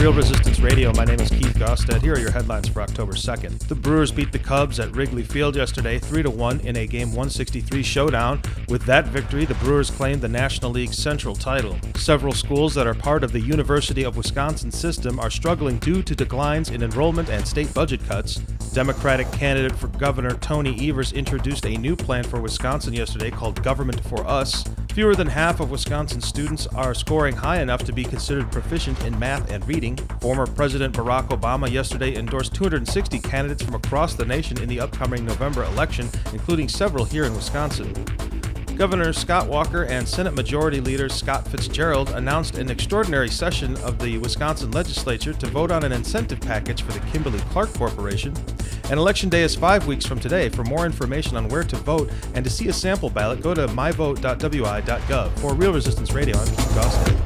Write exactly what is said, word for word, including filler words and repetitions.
Real Resistance Radio, my name is Keith Gostad. Here are your headlines for October second. The Brewers beat the Cubs at Wrigley Field yesterday three to one in a Game one sixty-three showdown. With that victory, the Brewers claimed the National League Central title. Several schools that are part of the University of Wisconsin system are struggling due to declines in enrollment and state budget cuts. Democratic candidate for Governor Tony Evers introduced a new plan for Wisconsin yesterday called Government for Us. Fewer than half of Wisconsin students are scoring high enough to be considered proficient in math and reading. Former President Barack Obama yesterday endorsed two hundred sixty candidates from across the nation in the upcoming November election, including several here in Wisconsin. Governor Scott Walker and Senate Majority Leader Scott Fitzgerald announced an extraordinary session of the Wisconsin legislature to vote on an incentive package for the Kimberly-Clark Corporation. And Election Day is five weeks from today. For more information on where to vote and to see a sample ballot, go to my vote dot w i dot gov. For Real Resistance Radio, I'm Keith Gostad.